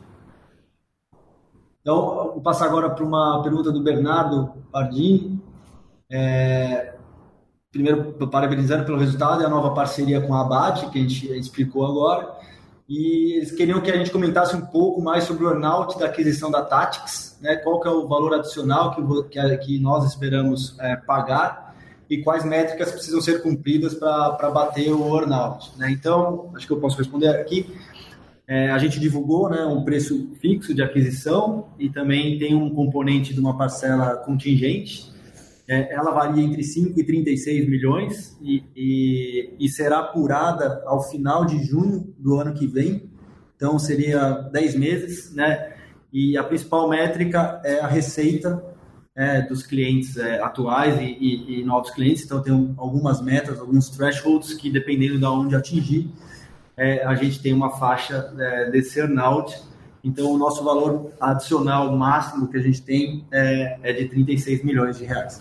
Então, vou passar agora para uma pergunta do Bernardo Pardini. É, primeiro, parabenizando pelo resultado e a nova parceria com a Abate, que a gente explicou agora. E eles queriam que a gente comentasse um pouco mais sobre o earn-out da aquisição da Taptix, né? Qual que é o valor adicional que, que, que nós esperamos é, pagar e quais métricas precisam ser cumpridas para bater o earn-out, né? Então, acho que eu posso responder aqui. É, a gente divulgou, né, um preço fixo de aquisição e também tem um componente de uma parcela contingente. É, ela varia entre cinco e trinta e seis milhões e, e, e será apurada ao final de junho do ano que vem. Então, seria dez meses, né? E a principal métrica é a receita é, dos clientes é, atuais e, e, e novos clientes. Então, tem algumas metas, alguns thresholds que, dependendo de onde atingir, É, a gente tem uma faixa é, desse earn-out. Então, o nosso valor adicional máximo que a gente tem é, é de trinta e seis milhões de reais.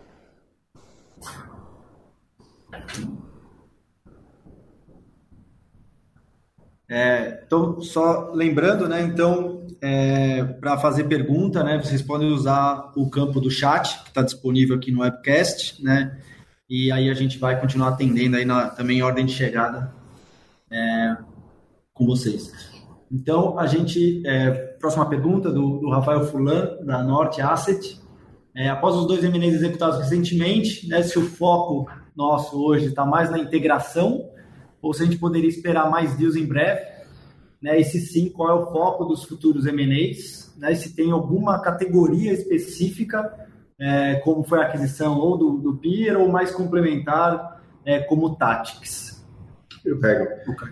É, então, só lembrando, né, então, é, para fazer pergunta, né, vocês podem usar o campo do chat, que está disponível aqui no webcast, né, e aí a gente vai continuar atendendo aí na, também em ordem de chegada É, com vocês. Então, a gente, é, próxima pergunta do, do Rafael Fulan, da Norte Asset. É, após os dois M and As executados recentemente, né, se o foco nosso hoje está mais na integração ou se a gente poderia esperar mais deals em breve, né, e se sim, qual é o foco dos futuros M and As, né, se tem alguma categoria específica, é, como foi a aquisição ou do, do Peer, ou mais complementar, é, como Taptix. Eu pego. Okay.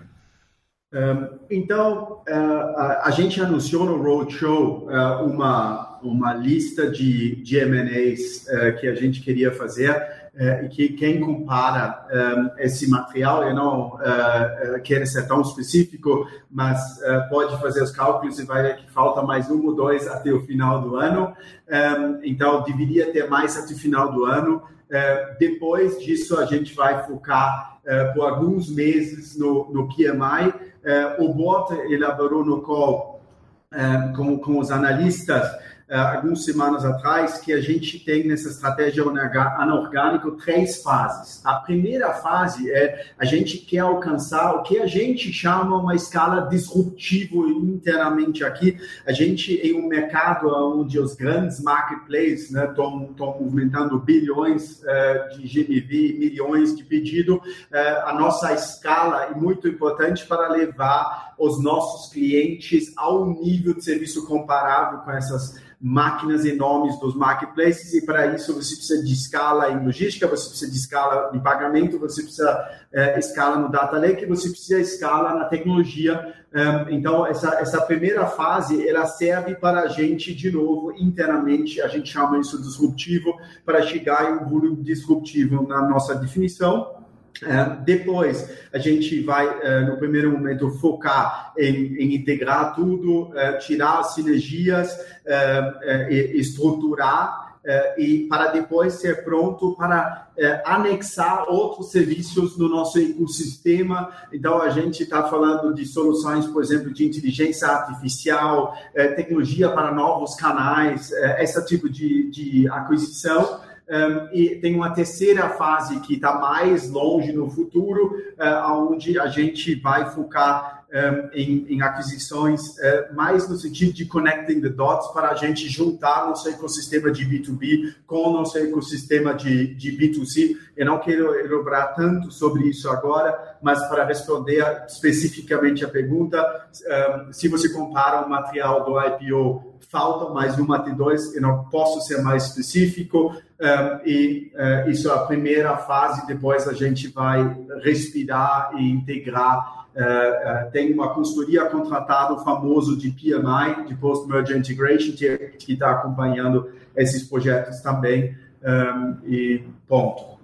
Um, então, uh, a, a gente anunciou no Roadshow uh, uma, uma lista de, de M and As uh, que a gente queria fazer uh, e que quem compara um, esse material, eu não uh, uh, quero ser tão específico, mas uh, pode fazer os cálculos e vai ver que falta mais um ou dois até o final do ano. Um, então, deveria ter mais até o final do ano. Uh, depois disso, a gente vai focar uh, por alguns meses no, no P M I. Uh, o board elaborou no call uh, com, com os analistas uh, algumas semanas atrás que a gente tem nessa estratégia anorgânica três fases. A primeira fase é a gente quer alcançar o que a gente chama uma escala disruptiva internamente aqui. A gente, em um mercado onde os grandes marketplaces estão, né, movimentando bilhões uh, de G M V, milhões de pedido, uh, a nossa escala é muito importante para levar os nossos clientes ao nível de serviço comparável com essas máquinas enormes dos marketplaces, e para isso você precisa de escala em logística, você precisa de escala em pagamento, você precisa é, escala no data lake, você precisa escala na tecnologia. É, então, essa, essa primeira fase, ela serve para a gente, de novo, internamente, a gente chama isso de disruptivo, para chegar em um volume disruptivo na nossa definição. Uh, depois, a gente vai, uh, no primeiro momento, focar em, em integrar tudo, uh, tirar as sinergias, uh, uh, e estruturar, uh, e para depois ser pronto para uh, anexar outros serviços no nosso ecossistema. Então, a gente está falando de soluções, por exemplo, de inteligência artificial, uh, tecnologia para novos canais, uh, esse tipo de, de aquisição. Um, e tem uma terceira fase que está mais longe no futuro, uh, onde a gente vai focar um, em, em aquisições, uh, mais no sentido de connecting the dots para a gente juntar nosso ecossistema de B dois B com o nosso ecossistema de, de B dois C. Eu não quero elaborar tanto sobre isso agora, mas para responder especificamente a pergunta, um, se você compara o material do I P O, falta mais uma T dois, eu não posso ser mais específico, um, e uh, isso é a primeira fase, depois a gente vai respirar e integrar. Uh, uh, tem uma consultoria contratada famoso de P M I, de Post-Merger Integration, que está acompanhando esses projetos também, um, e ponto.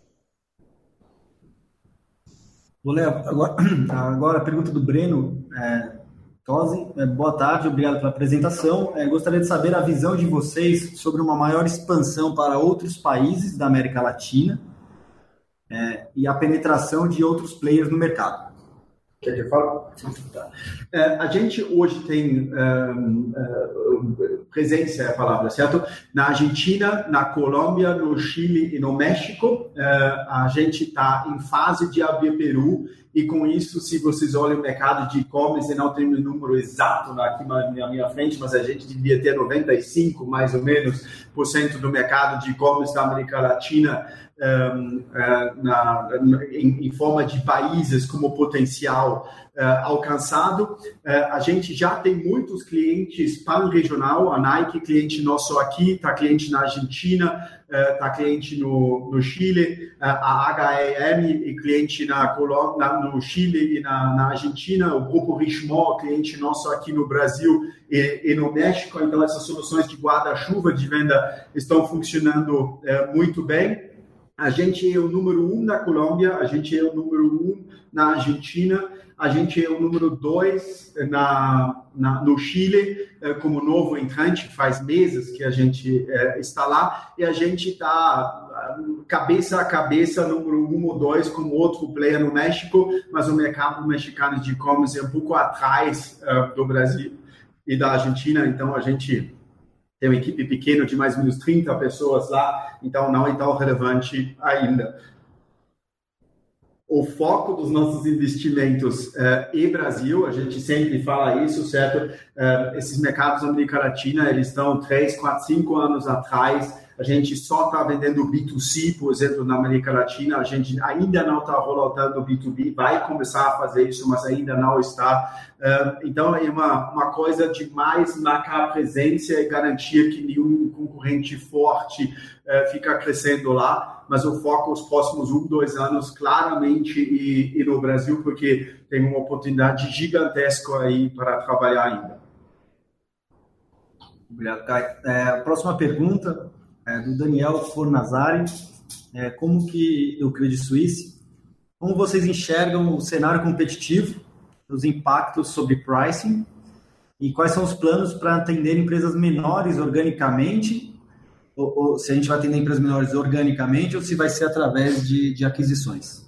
Vou ler agora, agora a pergunta do Breno é, Tosi. É, boa tarde, obrigado pela apresentação. É, gostaria de saber a visão de vocês sobre uma maior expansão para outros países da América Latina é, e a penetração de outros players no mercado. Quer que eu fale? É, a gente hoje tem um, uh, presença, é a palavra, certo? Na Argentina, na Colômbia, no Chile e no México. Uh, a gente está em fase de abrir Peru, e com isso, se vocês olham o mercado de e-commerce, eu não tenho o número exato aqui na minha frente, mas a gente devia ter noventa e cinco, mais ou menos, por cento do mercado de e-commerce da América Latina Um, uh, na, em, em forma de países como potencial uh, alcançado. Uh, a gente já tem muitos clientes pan-regional, a Nike, cliente nosso aqui, está cliente na Argentina, está uh, cliente no, no Chile, uh, a H E M, cliente na Colômbia, na, no Chile e na, na Argentina, o Grupo Richemont, cliente nosso aqui no Brasil e, e no México. Então, essas soluções de guarda-chuva de venda estão funcionando uh, muito bem. A gente é o número um na Colômbia, a gente é o número um na Argentina, a gente é o número dois na, na, no Chile, eh, como novo entrante, faz meses que a gente eh, está lá, e a gente está cabeça a cabeça, número um ou dois, como outro player no México, mas o mercado mexicano de e-commerce é um pouco atrás uh, do Brasil e da Argentina, então a gente tem uma equipe pequena de mais ou menos trinta pessoas lá, então não é tão relevante ainda. O foco dos nossos investimentos uh, em Brasil, a gente sempre fala isso, certo? Uh, esses mercados da América Latina, eles estão três, quatro, cinco anos atrás. A gente só está vendendo B dois C, por exemplo, na América Latina. A gente ainda não está rolando B dois B, vai começar a fazer isso, mas ainda não está. Uh, então, é uma, uma coisa de mais marcar presença e garantir que nenhum concorrente forte uh, fica crescendo lá. Mas o foco os próximos um, dois anos, claramente, e, e no Brasil, porque tem uma oportunidade gigantesca aí para trabalhar ainda. Obrigado, Caio. É, a próxima pergunta é do Daniel Fornazari, é, como que, do Credit Suisse, como vocês enxergam o cenário competitivo, os impactos sobre pricing, e quais são os planos para atender empresas menores organicamente, ou, ou se a gente vai atender empresas menores organicamente, ou se vai ser através de, de aquisições?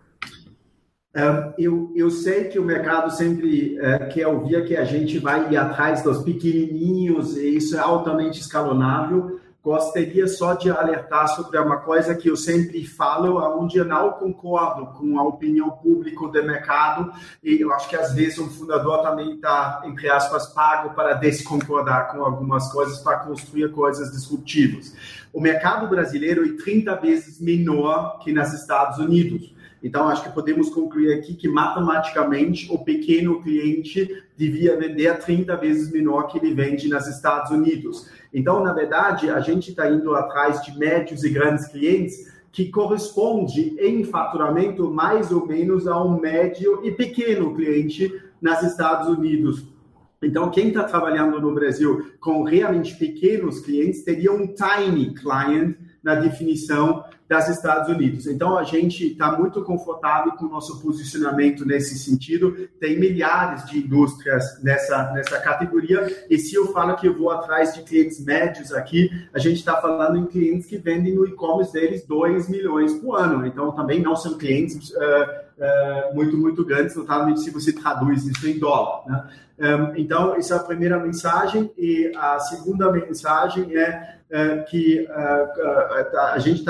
Um, eu, eu sei que o mercado sempre uh, quer ouvir que a gente vai ir atrás dos pequenininhos, e isso é altamente escalonável. Gostaria só de alertar sobre uma coisa que eu sempre falo, onde eu não concordo com a opinião pública do mercado, e eu acho que às vezes um fundador também está, entre aspas, pago para desconcordar com algumas coisas, para construir coisas disruptivas. O mercado brasileiro é trinta vezes menor que nos Estados Unidos. Então, acho que podemos concluir aqui que, matematicamente, o pequeno cliente devia vender trinta vezes menor que ele vende nos Estados Unidos. Então, na verdade, a gente está indo atrás de médios e grandes clientes que corresponde em faturamento mais ou menos a um médio e pequeno cliente nos Estados Unidos. Então, quem está trabalhando no Brasil com realmente pequenos clientes teria um tiny client na definição dos Estados Unidos. Então, a gente está muito confortável com o nosso posicionamento nesse sentido. Tem milhares de indústrias nessa, nessa categoria. E se eu falo que eu vou atrás de clientes médios aqui, a gente está falando em clientes que vendem no e-commerce deles dois milhões por ano. Então, também não são clientes uh, uh, muito, muito grandes, notablemente se você traduz isso em dólar, né? Um, então, essa é a primeira mensagem. E a segunda mensagem é uh, que uh, uh, a gente está sentindo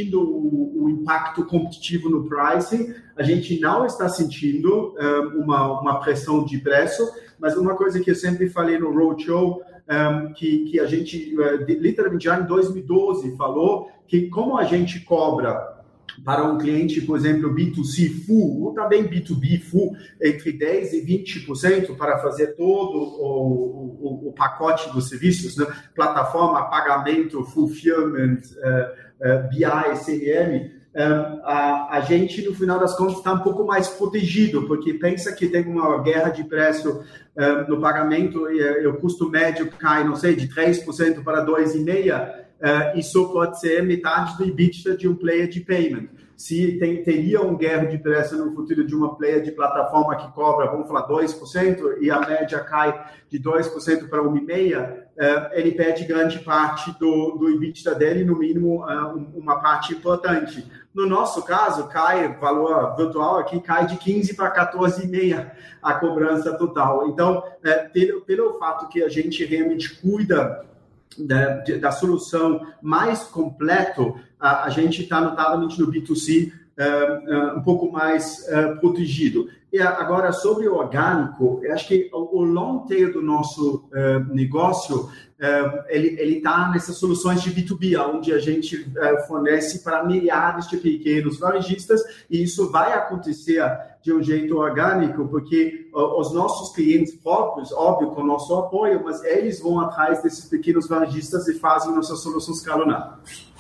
sentindo o, o impacto competitivo no pricing, a gente não está sentindo um, uma, uma pressão de preço, mas uma coisa que eu sempre falei no Roadshow, um, que, que a gente, uh, literalmente já em dois mil e doze, falou que como a gente cobra para um cliente, por exemplo, B dois C full, ou também B dois B full, entre dez por cento e vinte por cento para fazer todo o, o, o pacote dos serviços, né? Plataforma, pagamento, fulfillment, uh, uh, B I, C R M, um, a, a gente, no final das contas, está um pouco mais protegido, porque pensa que tem uma guerra de preço uh, no pagamento e uh, o custo médio cai, não sei, de três por cento para dois vírgula cinco por cento, Uh, isso pode ser metade do EBITDA de um player de payment. Se tem, teria um guerra de preço no futuro de uma player de plataforma que cobra, vamos falar, dois por cento e a média cai de dois por cento para um vírgula cinco por cento, uh, ele perde grande parte do, do EBITDA dele, no mínimo uh, uma parte importante. No nosso caso, cai, valor virtual aqui cai de quinze para quatorze vírgula cinco por cento a cobrança total. Então, uh, pelo, pelo fato que a gente realmente cuida Da, da solução mais completo, a, a gente está notadamente no B dois C uh, uh, um pouco mais uh, protegido. E agora, sobre o orgânico, eu acho que o, o long tail do nosso uh, negócio, uh, ele está nessas soluções de B dois B, onde a gente uh, fornece para milhares de pequenos varejistas, e isso vai acontecer de um jeito orgânico, porque uh, os nossos clientes próprios, óbvio, com o nosso apoio, mas eles vão atrás desses pequenos varejistas e fazem nossa solução escalonada.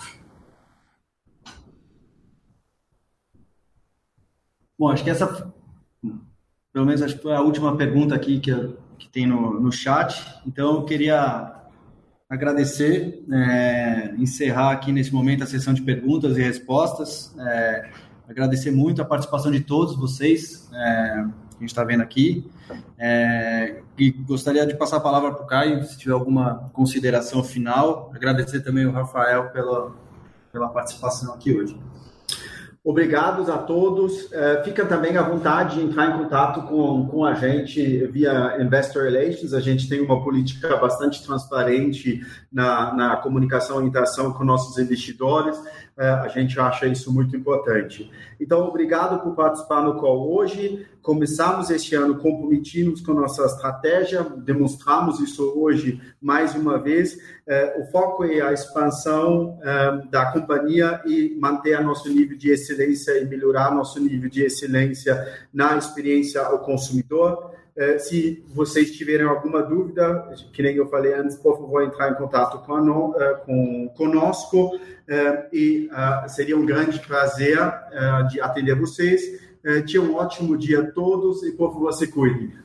Bom, acho que essa, pelo menos acho que foi a última pergunta aqui que, que tem no, no chat. Então, eu queria agradecer, é, encerrar aqui nesse momento a sessão de perguntas e respostas. É, agradecer muito a participação de todos vocês, é, que a gente está vendo aqui. É, e gostaria de passar a palavra para o Caio, se tiver alguma consideração final. Agradecer também o Rafael pela, pela participação aqui hoje. Obrigados a todos. Uh, fica também à vontade de entrar em contato com, com a gente via Investor Relations. A gente tem uma política bastante transparente na, na comunicação e interação com nossos investidores. Uh, a gente acha isso muito importante. Então, obrigado por participar no call hoje. Começamos este ano comprometidos com nossa estratégia, demonstramos isso hoje mais uma vez. Uh, o foco é a expansão uh, da companhia e manter nosso nível de excelência e melhorar nosso nível de excelência na experiência ao consumidor. Uh, se vocês tiverem alguma dúvida, que nem eu falei antes, por favor, entrar em contato com, uh, com conosco uh, e uh, seria um grande prazer uh, de atender vocês. Uh, tenham um ótimo dia a todos e, por favor, se cuidem.